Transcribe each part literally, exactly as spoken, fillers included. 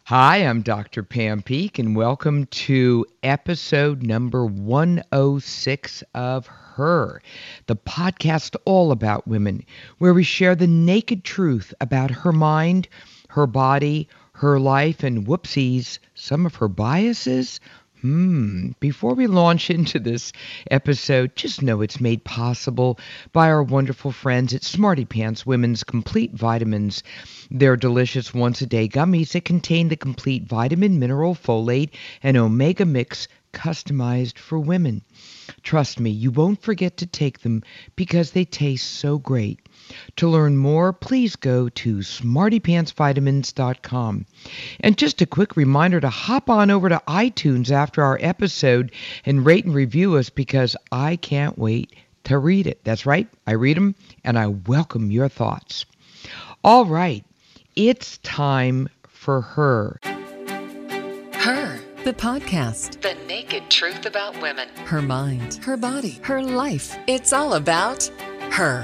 Hi, I'm Doctor Pam Peak, and welcome to episode number one oh six of Her, the podcast all about women, where we share the naked truth about her mind, her body, her life, and whoopsies, some of her biases. Hmm. Before we launch into this episode, just know it's made possible by our wonderful friends at Smarty Pants Women's Complete Vitamins. They're delicious once-a-day gummies that contain the complete vitamin, mineral, folate, and omega mix customized for women. Trust me, you won't forget to take them because they taste so great. To learn more, please go to smarty pants vitamins dot com. And just a quick reminder to hop on over to iTunes after our episode and rate and review us because I can't wait to read it. That's right, I read them and I welcome your thoughts. All right, it's time for Her. Her, the podcast. The naked truth about women. Her mind, her body, her life. It's all about her.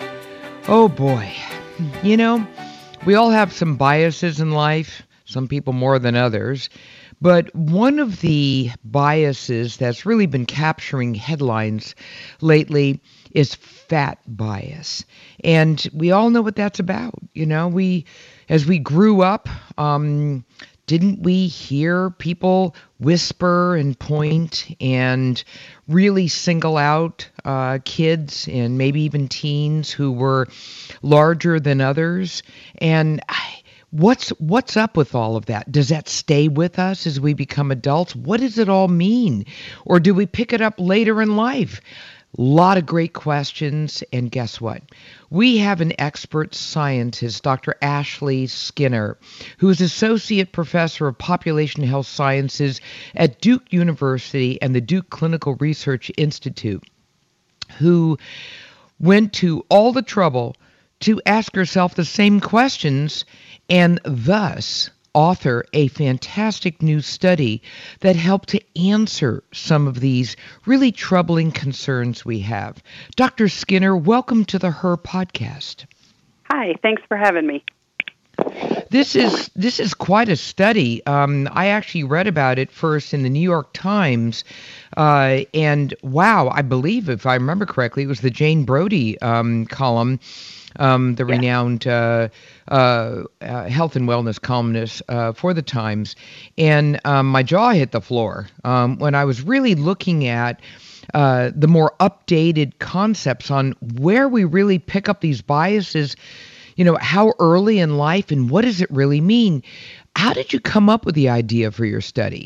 Oh boy. You know, we all have some biases in life, some people more than others. But one of the biases that's really been capturing headlines lately is fat bias. And we all know what that's about. You know, we, as we grew up, um, didn't we hear people whisper and point and really single out uh, kids and maybe even teens who were larger than others? And I, what's what's up with all of that? Does that stay with us as we become adults? What does it all mean? Or do we pick it up later in life? A lot of great questions, and guess what? We have an expert scientist, Doctor Ashley Skinner, who is Associate Professor of Population Health Sciences at Duke University and the Duke Clinical Research Institute, who went to all the trouble to ask herself the same questions and thus author a fantastic new study that helped to answer some of these really troubling concerns we have. Doctor Skinner, welcome to the Her podcast. Hi, thanks for having me. This is this is quite a study. Um, I actually read about it first in the New York Times, uh, and wow, I believe, if I remember correctly, it was the Jane Brody um, column. Um, the yeah. renowned uh, uh, uh, health and wellness columnist uh, for the Times. And um, my jaw hit the floor um, when I was really looking at uh, the more updated concepts on where we really pick up these biases, you know, how early in life and what does it really mean? How did you come up with the idea for your study?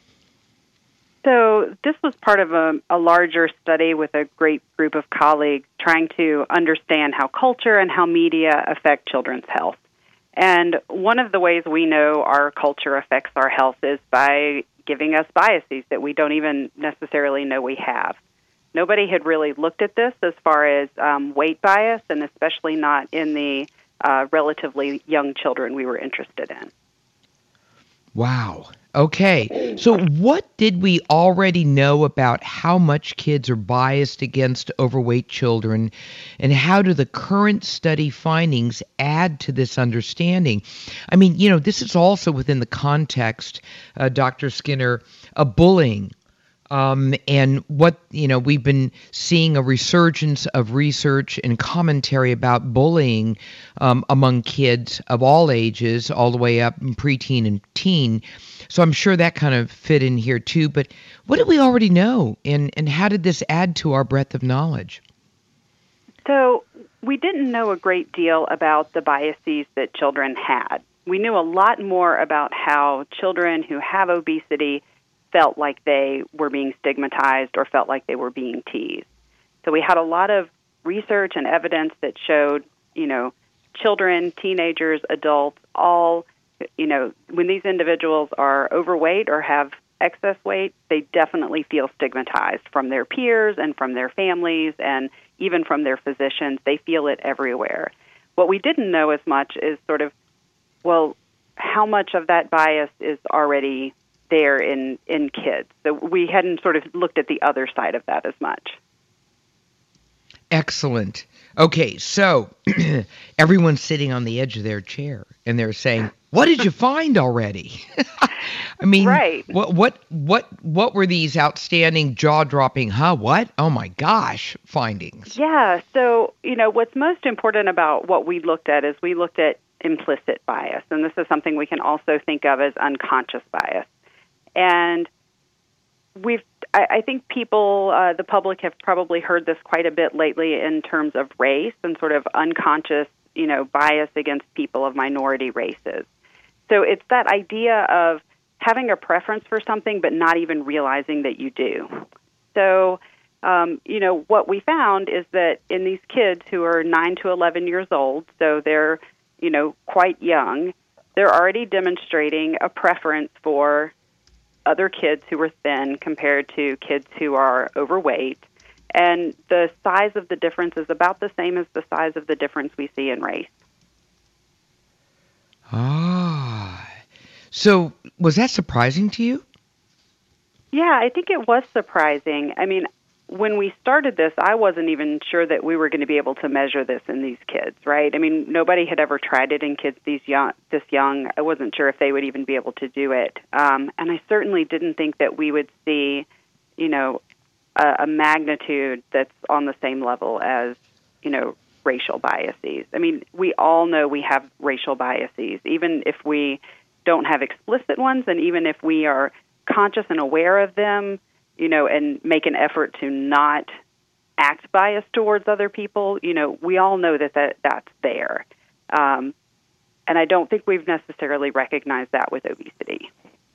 So this was part of a, a larger study with a great group of colleagues trying to understand how culture and how media affect children's health. And one of the ways we know our culture affects our health is by giving us biases that we don't even necessarily know we have. Nobody had really looked at this as far as um, weight bias, and especially not in the uh, relatively young children we were interested in. Wow. Okay, so what did we already know about how much kids are biased against overweight children, and how do the current study findings add to this understanding? I mean, you know, this is also within the context, uh, Doctor Skinner, of bullying. Um, and what, you know, we've been seeing a resurgence of research and commentary about bullying um, among kids of all ages, all the way up in preteen and teen. So I'm sure that kind of fit in here too. But what did we already know, and, and how did this add to our breadth of knowledge? So we didn't know a great deal about the biases that children had. We knew a lot more about how children who have obesity felt like they were being stigmatized or felt like they were being teased. So we had a lot of research and evidence that showed, you know, children, teenagers, adults, all, you know, when these individuals are overweight or have excess weight, they definitely feel stigmatized from their peers and from their families and even from their physicians. They feel it everywhere. What we didn't know as much is sort of, well, how much of that bias is already there in, in kids. So we hadn't sort of looked at the other side of that as much. Excellent. Okay, so everyone's sitting on the edge of their chair and they're saying, what did you find already? I mean, right. what what what what were these outstanding, jaw-dropping, huh, what? Oh my gosh, findings. Yeah, so, you know, what's most important about what we looked at is we looked at implicit bias, and this is something we can also think of as unconscious bias. And we've, I, I think people, uh, the public have probably heard this quite a bit lately in terms of race and sort of unconscious, you know, bias against people of minority races. So it's that idea of having a preference for something but not even realizing that you do. So, um, you know, what we found is that in these kids who are nine to eleven years old, so they're, you know, quite young, they're already demonstrating a preference for other kids who are thin compared to kids who are overweight. And the size of the difference is about the same as the size of the difference we see in race. Ah. So was that surprising to you? Yeah, I think it was surprising. I mean, when we started this, I wasn't even sure that we were going to be able to measure this in these kids, right? I mean, nobody had ever tried it in kids these young, this young. I wasn't sure if they would even be able to do it. Um, and I certainly didn't think that we would see, you know, a, a magnitude that's on the same level as, you know, racial biases. I mean, we all know we have racial biases, even if we don't have explicit ones, and even if we are conscious and aware of them, you know, and make an effort to not act biased towards other people, you know, we all know that, that that's there. Um, and I don't think we've necessarily recognized that with obesity.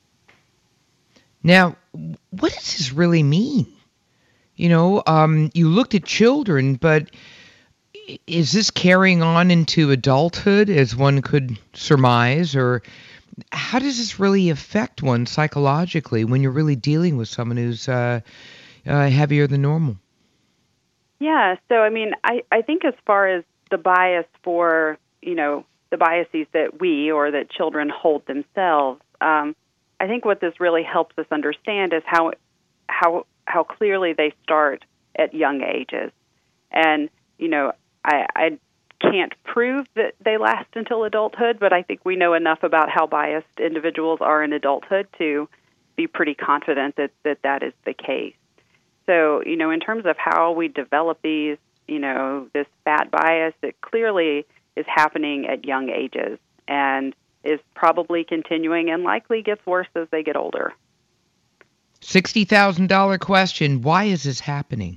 Now, what does this really mean? You know, um, you looked at children, but is this carrying on into adulthood, as one could surmise, or how does this really affect one psychologically when you're really dealing with someone who's uh, uh, heavier than normal? Yeah, so I mean, I, I think as far as the bias for, you know, the biases that we or that children hold themselves, um, I think what this really helps us understand is how how how clearly they start at young ages. And, you know, I, I can't prove that they last until adulthood, but I think we know enough about how biased individuals are in adulthood to be pretty confident that that, that is the case. So, you know, in terms of how we develop these, you know, this fat bias, it clearly is happening at young ages and is probably continuing and likely gets worse as they get older. sixty thousand dollars question, why is this happening?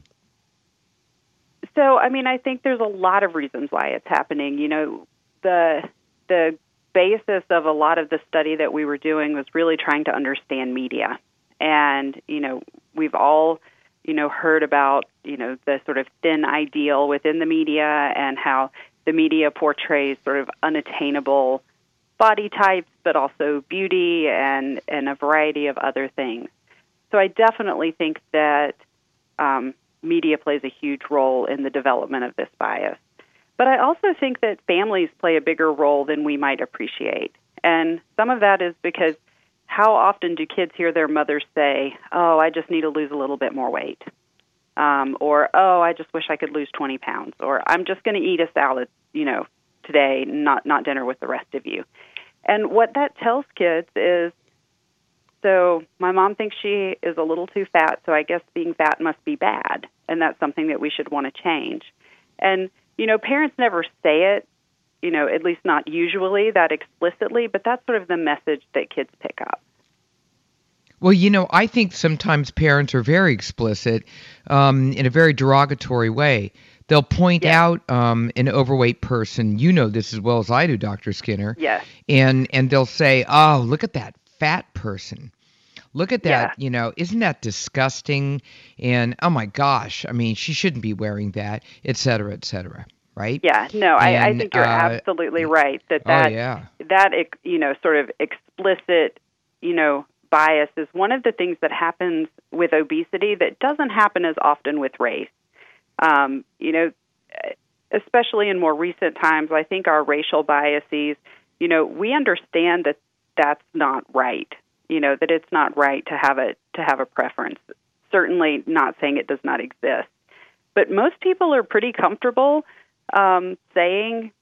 So, I mean, I think there's a lot of reasons why it's happening. You know, the the basis of a lot of the study that we were doing was really trying to understand media. And, you know, we've all, you know, heard about, you know, the sort of thin ideal within the media and how the media portrays sort of unattainable body types, but also beauty and, and a variety of other things. So I definitely think that um, media plays a huge role in the development of this bias. But I also think that families play a bigger role than we might appreciate. And some of that is because how often do kids hear their mothers say, oh, I just need to lose a little bit more weight? Um, or, oh, I just wish I could lose twenty pounds. Or I'm just going to eat a salad, you know, today, not, not dinner with the rest of you. And what that tells kids is, so my mom thinks she is a little too fat, so I guess being fat must be bad, and that's something that we should want to change. And, you know, parents never say it, you know, at least not usually that explicitly, but that's sort of the message that kids pick up. Well, you know, I think sometimes parents are very explicit um, in a very derogatory way. They'll point Yeah. out um, an overweight person. You know this as well as I do, Doctor Skinner. Yes. And and they'll say, oh, look at that fat person. Look at that, Yeah. you know, isn't that disgusting? And, oh, my gosh, I mean, she shouldn't be wearing that, et cetera, et cetera, right? Yeah, no, I, I And, think you're uh, absolutely right that Oh, that, yeah. that ex- you know, sort of explicit, you know, bias is one of the things that happens with obesity that doesn't happen as often with race. Um, you know, especially in more recent times, I think our racial biases, you know, we understand that that's not right. You know, that it's not right to have a to have a preference. Certainly not saying it does not exist. But most people are pretty comfortable um, saying,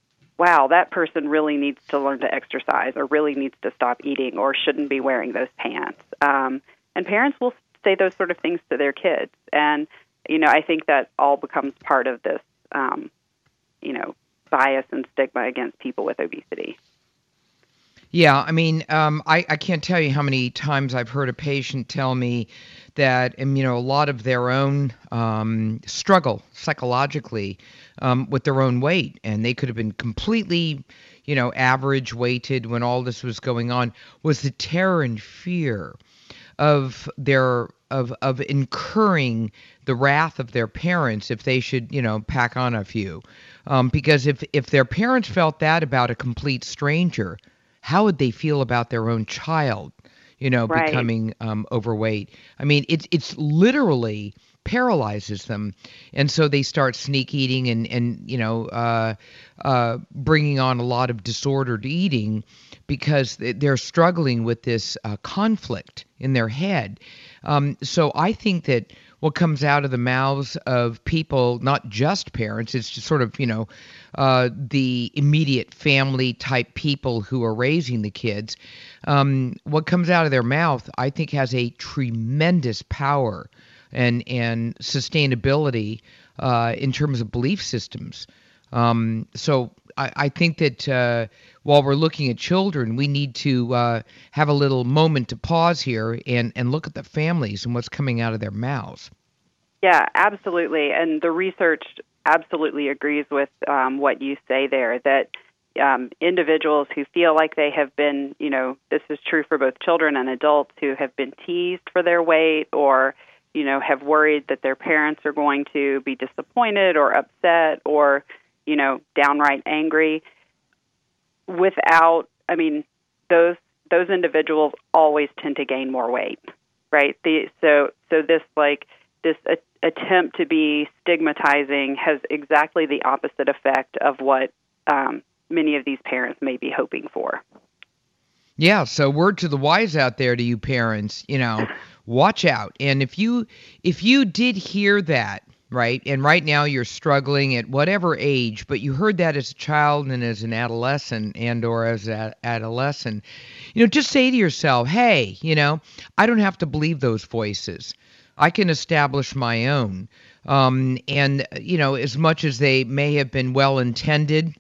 wow, that person really needs to learn to exercise or really needs to stop eating or shouldn't be wearing those pants. Um, and parents will say those sort of things to their kids. And, you know, I think that all becomes part of this, um, you know, bias and stigma against people with obesity. Yeah, I mean, um, I, I can't tell you how many times I've heard a patient tell me that, um, you know, a lot of their own um, struggle psychologically um, with their own weight, and they could have been completely, you know, average weighted when all this was going on, was the terror and fear of their of of incurring the wrath of their parents if they should, you know, pack on a few, um, because if if their parents felt that about a complete stranger, how would they feel about their own child, you know, Right. becoming um, overweight? I mean, it's it's literally paralyzes them, and so they start sneak eating and and you know uh, uh, bringing on a lot of disordered eating because they're struggling with this uh, conflict in their head. Um, so I think that what comes out of the mouths of people, not just parents, it's just sort of, you know, uh, the immediate family type people who are raising the kids. Um, what comes out of their mouth, I think, has a tremendous power and and sustainability uh, in terms of belief systems. Um, so I, I think that uh, while we're looking at children, we need to uh, have a little moment to pause here and, and look at the families and what's coming out of their mouths. Yeah, absolutely. And the research absolutely agrees with um, what you say there, that um, individuals who feel like they have been, you know, this is true for both children and adults who have been teased for their weight or, you know, have worried that their parents are going to be disappointed or upset or, you know, downright angry. Without, I mean, those those individuals always tend to gain more weight, right? The so so this like this a, attempt to be stigmatizing has exactly the opposite effect of what um, many of these parents may be hoping for. Yeah, so word to the wise out there to you parents, you know, watch out. And if you if you did hear that, right, and right now you're struggling at whatever age, but you heard that as a child and as an adolescent and or as an adolescent, you know, just say to yourself, hey, you know, I don't have to believe those voices. I can establish my own. Um, and, you know, as much as they may have been well-intended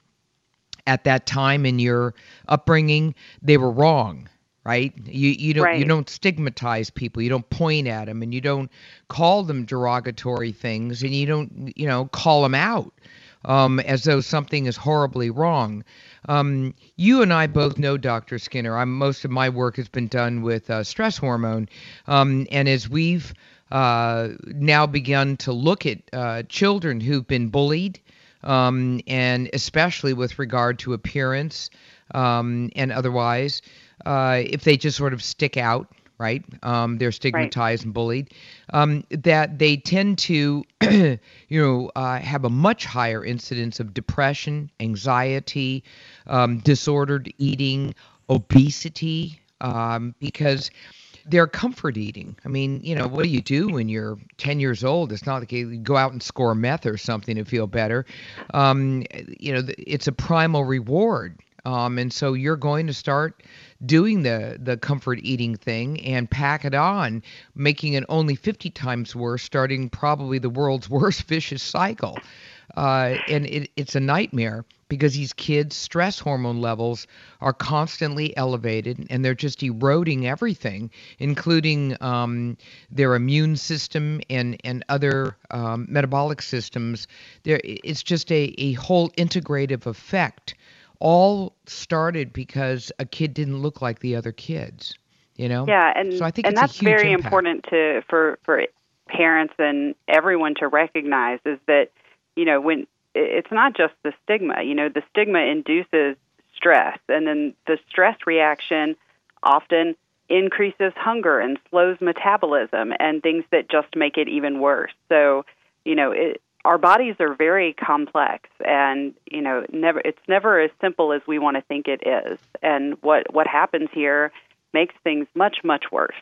at that time in your upbringing, they were wrong, right? You you don't Right. you don't stigmatize people, you don't point at them, and you don't call them derogatory things, and you don't you know call them out um, as though something is horribly wrong. Um, you and I both know, Doctor Skinner. I'm, most of my work has been done with uh, stress hormone, um, and as we've uh, now begun to look at uh, children who've been bullied. Um, and especially with regard to appearance um, and otherwise, uh, if they just sort of stick out, right, um, they're stigmatized right. and bullied, um, that they tend to, you know, uh, have a much higher incidence of depression, anxiety, um, disordered eating, obesity, um, because they're comfort eating. I mean, you know, what do you do when you're ten years old? It's not like you go out and score meth or something to feel better. Um, you know, it's a primal reward. Um, and so you're going to start doing the, the comfort eating thing and pack it on, making it only fifty times worse, starting probably the world's worst vicious cycle. Uh, and it, it's a nightmare because these kids' stress hormone levels are constantly elevated and they're just eroding everything, including um, their immune system and, and other um, metabolic systems. There, it's just a, a whole integrative effect. All started because a kid didn't look like the other kids, you know? Yeah, and, so I think and it's that's a huge very impact. important to for, for parents and everyone to recognize is that, you know, when it's not just the stigma, you know, the stigma induces stress, and then the stress reaction often increases hunger and slows metabolism and things that just make it even worse. So, you know, it, our bodies are very complex, and, you know, never it's never as simple as we want to think it is. And what, what happens here makes things much, much worse.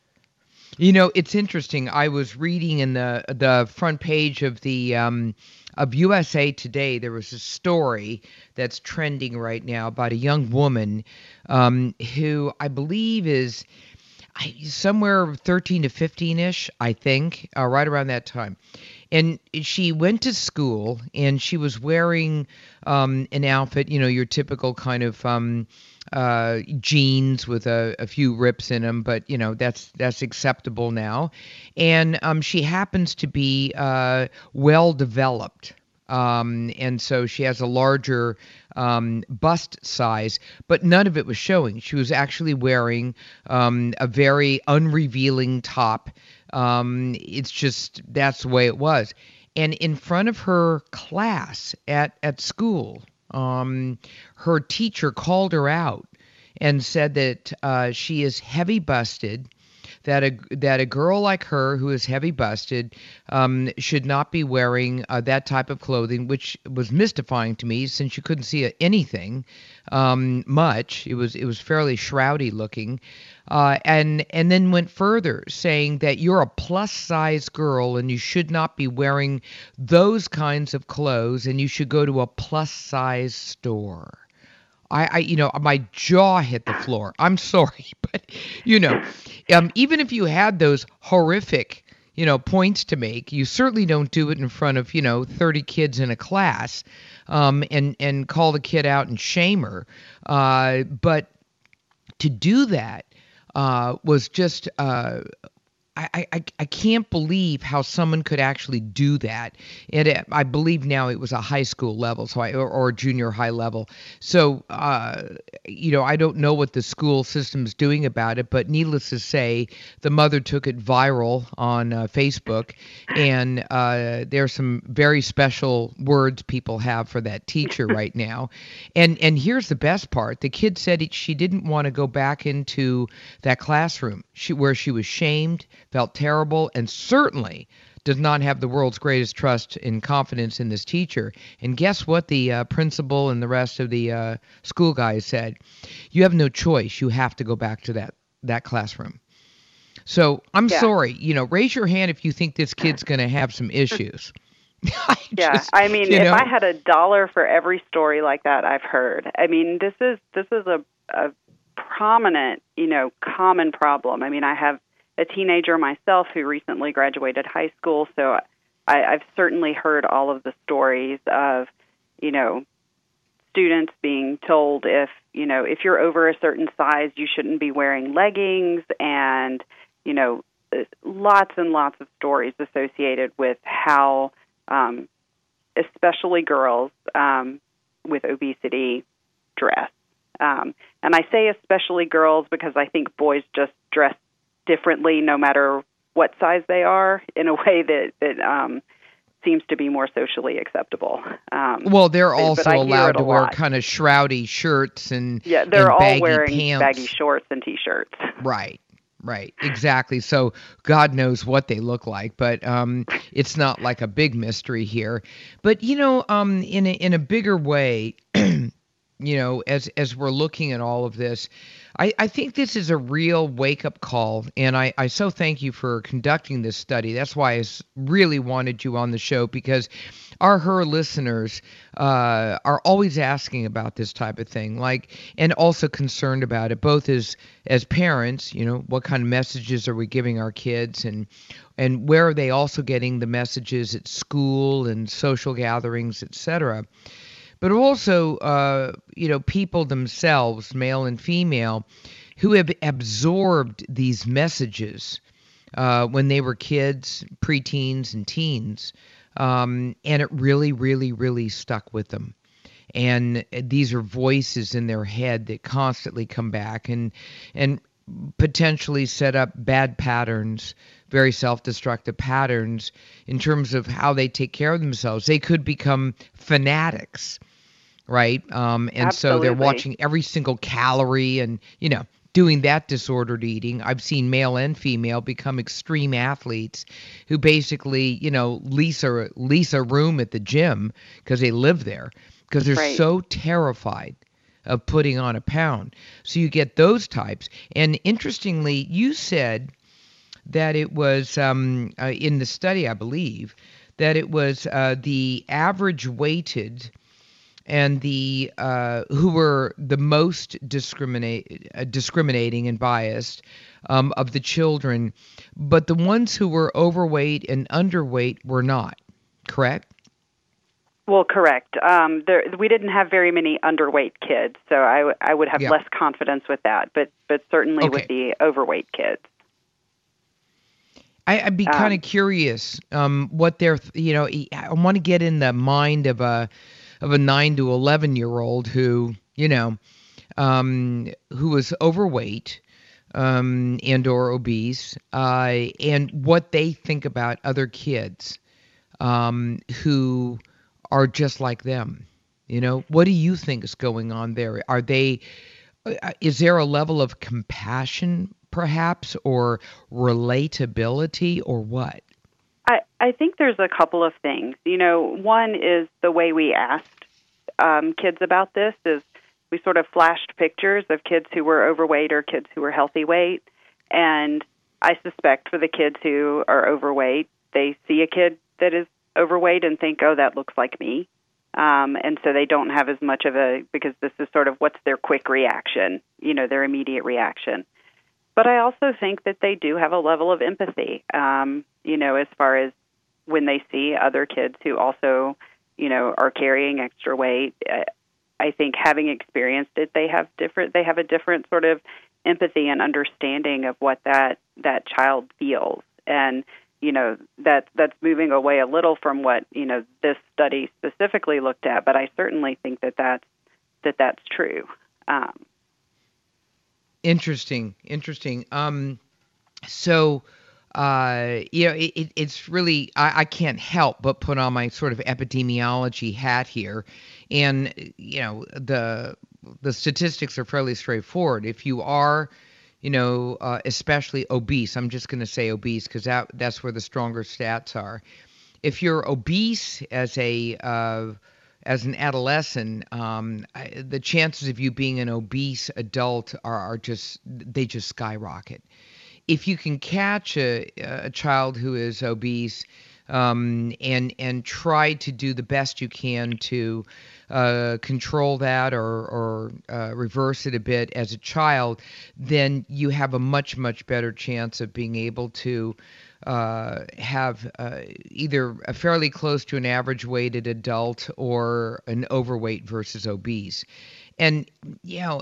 You know, it's interesting. I was reading in the the front page of the um, of U S A Today, there was a story that's trending right now about a young woman um, who I believe is I- somewhere thirteen to fifteen-ish, I think, uh, right around that time. And she went to school, and she was wearing um, an outfit, you know, your typical kind of um, uh, jeans with a, a few rips in them, but you know that's that's acceptable now. And um, she happens to be uh, well developed. Um, and so she has a larger um, bust size, but none of it was showing. She was actually wearing um, a very unrevealing top. Um, it's just that's the way it was. And in front of her class at at school, um, her teacher called her out and said that uh, she is heavy busted, that a that a girl like her who is heavy busted um, should not be wearing uh, that type of clothing, which was mystifying to me since you couldn't see anything um, much. It was it was fairly shroudy looking, uh, and and then went further, saying that you're a plus size girl and you should not be wearing those kinds of clothes, and you should go to a plus size store. I, I, you know, my jaw hit the floor. I'm sorry, but you know, um, even if you had those horrific, you know, points to make, you certainly don't do it in front of, you know, thirty kids in a class, um, and and call the kid out and shame her. Uh, but to do that uh, was just. Uh, I, I, I can't believe how someone could actually do that. And it, I believe now it was a high school level, so I, or, or junior high level. So, uh, you know, I don't know what the school system's doing about it, but needless to say, the mother took it viral on uh, Facebook, and uh, there's some very special words people have for that teacher right now. And and here's the best part: the kid said it, she didn't want to go back into that classroom she, where she was shamed, felt terrible, and certainly does not have the world's greatest trust and confidence in this teacher. And guess what the uh, principal and the rest of the uh, school guys said? You have no choice. You have to go back to that, that classroom. So I'm Yeah. sorry. You know, raise your hand if you think this kid's going to have some issues. I Yeah, just, I mean, you if know, I had a dollar for every story like that I've heard, I mean, this is this is a, a prominent, you know, common problem. I mean, I have a teenager myself who recently graduated high school, so I, I've certainly heard all of the stories of, you know, students being told if, you know, if you're over a certain size, you shouldn't be wearing leggings, and, you know, lots and lots of stories associated with how, um, especially girls um, with obesity, dress. Um, and I say especially girls because I think boys just dress differently no matter what size they are, in a way that, that um, seems to be more socially acceptable. Um, well, they're but- also but I hear allowed it a to wear lot. kind of shroudy shirts and, Yeah, they're and all baggy wearing pants. baggy shorts and T-shirts. Right. Right, exactly. So God knows what they look like, but um, it's not like a big mystery here. But you know, um, in a, in a bigger way, you know, as as we're looking at all of this, I, I think this is a real wake-up call, and I, I so thank you for conducting this study. That's why I s- really wanted you on the show, because our her listeners uh, are always asking about this type of thing, like, and also concerned about it, both as as parents, you know, what kind of messages are we giving our kids, and and where are they also getting the messages at school and social gatherings, et cetera. But also, uh, you know, people themselves, male and female, who have absorbed these messages uh, when they were kids, preteens, and teens, um, and it really, really, really stuck with them. And these are voices in their head that constantly come back and and potentially set up bad patterns, very self-destructive patterns in terms of how they take care of themselves. They could become fanatics, right? Um, and so they're Absolutely. watching every single calorie and, you know, doing that disordered eating. I've seen male and female become extreme athletes who basically, you know, lease a, lease a room at the gym because they live there because they're Right. so terrified of putting on a pound. So you get those types. And interestingly, you said that it was um, uh, in the study, I believe, that it was uh, the average weighted and the uh, who were the most discriminate, uh, discriminating and biased um, of the children, but the ones who were overweight and underweight were not, correct? Well, correct. Um, there, we didn't have very many underweight kids, so I, w- I would have Yeah. less confidence with that, but, but certainly Okay. with the overweight kids. I, I'd be kind Um, of curious um, what they're, you know, I want to get in the mind of a of a nine to eleven year old who, you know, um, who was overweight um, and or obese, uh, and what they think about other kids um, who are just like them. You know, what do you think is going on there? Are they? uh, Is there a level of compassion, perhaps, or relatability, or what? I, I think there's a couple of things. You know, one is the way we asked um, kids about this is we sort of flashed pictures of kids who were overweight or kids who were healthy weight. And I suspect for the kids who are overweight, they see a kid that is overweight and think, oh, that looks like me. Um, and so they don't have as much of a, because this is sort of what's their quick reaction, you know, their immediate reaction. But I also think that they do have a level of empathy, um, you know, as far as when they see other kids who also, you know, are carrying extra weight. Uh, I think having experienced it, they have different. They have a different sort of empathy and understanding of what that that child feels, and you know that that's moving away a little from what you know this study specifically looked at. But I certainly think that that's that that's true. Um, Interesting, interesting. Um, so, uh, you know, it, it, it's really I, I can't help but put on my sort of epidemiology hat here, and you know the the statistics are fairly straightforward. If you are, you know, uh, especially obese, I'm just going to say obese because that that's where the stronger stats are. If you're obese as a uh, as an adolescent, um, I, the chances of you being an obese adult are, are just they just skyrocket. If you can catch a, a child who is obese um, and and try to do the best you can to uh, control that or, or uh, reverse it a bit as a child, then you have a much, much better chance of being able to uh, have uh, either a fairly close to an average weighted adult or an overweight versus obese. And, you know,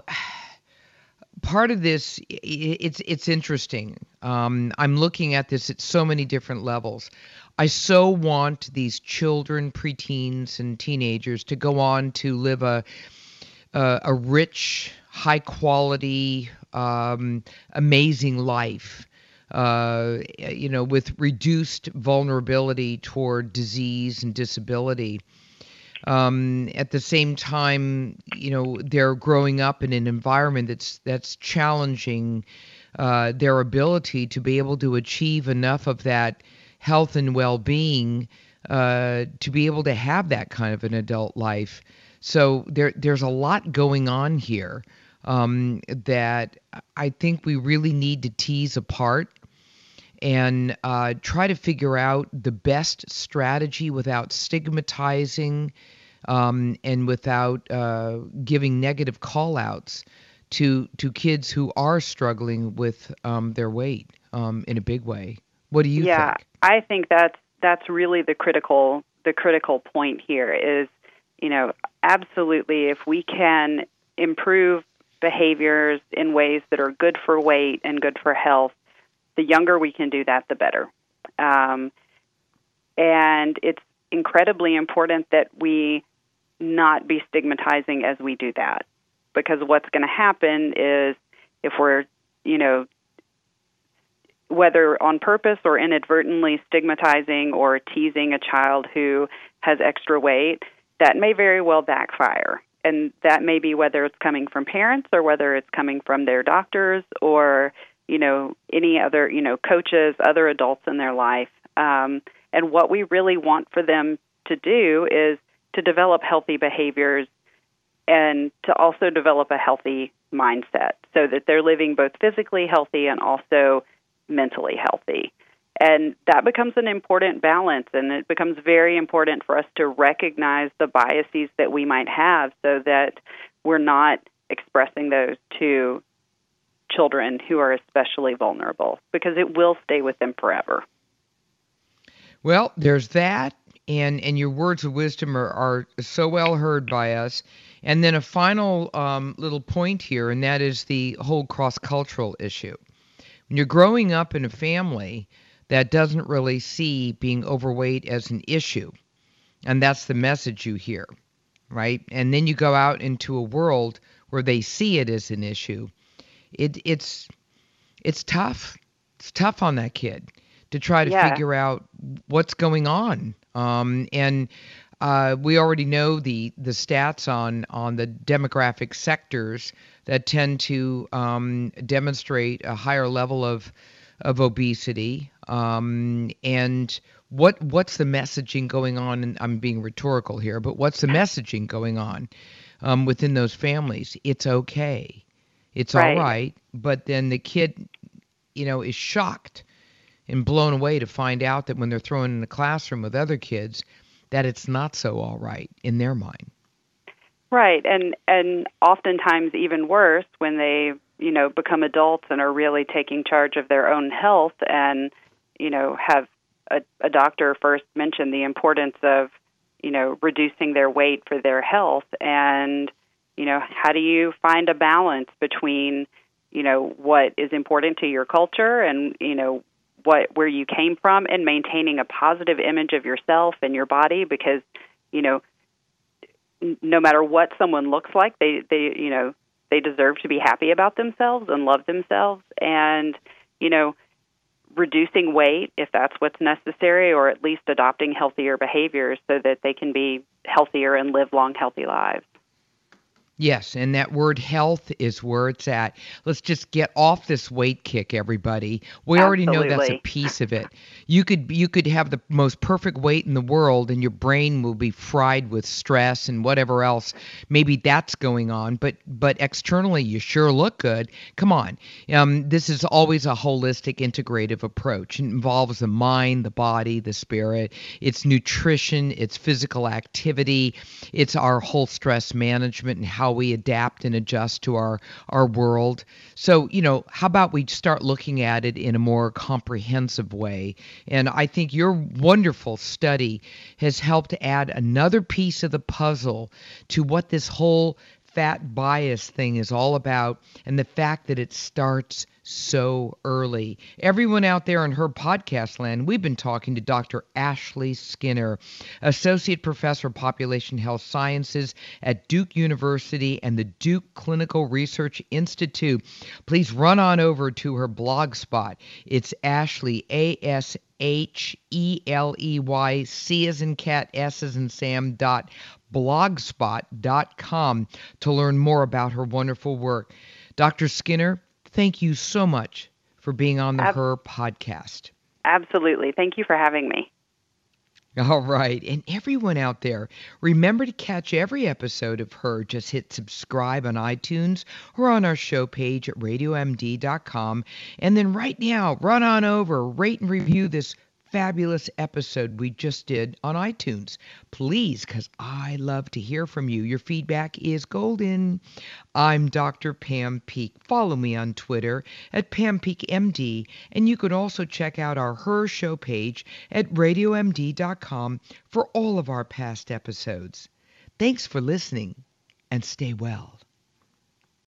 part of this, it's it's interesting. Um, I'm looking at this at so many different levels. I so want these children, preteens, and teenagers to go on to live a a, a rich, high quality, um, amazing life. Uh, you know, with reduced vulnerability toward disease and disability. Um, at the same time, you know, they're growing up in an environment that's that's challenging uh, their ability to be able to achieve enough of that health and well-being uh, to be able to have that kind of an adult life. So there there's a lot going on here um, that I think we really need to tease apart and uh, try to figure out the best strategy without stigmatizing um, and without uh, giving negative call-outs to to kids who are struggling with um, their weight um, in a big way. What do you yeah, think? I think that's that's really the critical the critical point here is, you know, absolutely if we can improve behaviors in ways that are good for weight and good for health, the younger we can do that, the better. Um, and it's incredibly important that we not be stigmatizing as we do that, because what's going to happen is if we're, you know, whether on purpose or inadvertently stigmatizing or teasing a child who has extra weight, that may very well backfire. And that may be whether it's coming from parents or whether it's coming from their doctors or, you know, any other, you know, coaches, other adults in their life. Um, and what we really want for them to do is to develop healthy behaviors and to also develop a healthy mindset so that they're living both physically healthy and also mentally healthy. And that becomes an important balance, and it becomes very important for us to recognize the biases that we might have so that we're not expressing those to children who are especially vulnerable, because it will stay with them forever. Well, there's that, and, and your words of wisdom are, are so well heard by us. And then a final um, little point here, and that is the whole cross-cultural issue. When you're growing up in a family that doesn't really see being overweight as an issue, and that's the message you hear, right? And then you go out into a world where they see it as an issue. It, it's it's tough. It's tough on that kid to try to Yeah. figure out what's going on. Um, and uh, we already know the, the stats on, on the demographic sectors that tend to um, demonstrate a higher level of of obesity, um, and what what's the messaging going on? And I'm being rhetorical here, but what's the messaging going on um, within those families? It's okay, it's Right. all right, but then the kid, you know, is shocked and blown away to find out that when they're thrown in a classroom with other kids, that it's not so all right in their mind. Right, and and oftentimes even worse when they, you know, become adults and are really taking charge of their own health, and, you know, have a, a doctor first mention the importance of, you know, reducing their weight for their health. And, you know, how do you find a balance between, you know, what is important to your culture and, you know, what where you came from, and maintaining a positive image of yourself and your body, because, you know, no matter what someone looks like, they, they, you know, they deserve to be happy about themselves and love themselves. And, you know, reducing weight if that's what's necessary, or at least adopting healthier behaviors so that they can be healthier and live long, healthy lives. Yes, and that word health is where it's at. Let's just get off this weight kick, everybody. We already know that's a Absolutely. piece of it. You could you could have the most perfect weight in the world, and your brain will be fried with stress and whatever else. Maybe that's going on, but but externally you sure look good. Come on, um, this is always a holistic, integrative approach. It involves the mind, the body, the spirit. It's nutrition, it's physical activity, it's our whole stress management and how how we adapt and adjust to our, our world. So, you know, how about we start looking at it in a more comprehensive way? And I think your wonderful study has helped add another piece of the puzzle to what this whole fat bias thing is all about, and the fact that it starts so early. Everyone out there in her podcast land, we've been talking to Doctor Ashley Skinner, Associate Professor of Population Health Sciences at Duke University and the Duke Clinical Research Institute. Please run on over to her blog spot. It's Ashley, A S H E L E Y, C as in cat, S as in Sam, dot blogspot dot com to learn more about her wonderful work. Doctor Skinner, thank you so much for being on the Ab- Her podcast. Absolutely. Thank you for having me. All right. And everyone out there, remember to catch every episode of Her. Just hit subscribe on iTunes or on our show page at radio m d dot com. And then right now, run on over, rate and review this fabulous episode we just did on iTunes. Please, because I love to hear from you. Your feedback is golden. I'm Doctor Pam Peak. Follow me on Twitter at Pam Peak M D, and you can also check out our Her Show page at radio m d dot com for all of our past episodes. Thanks for listening, and stay well.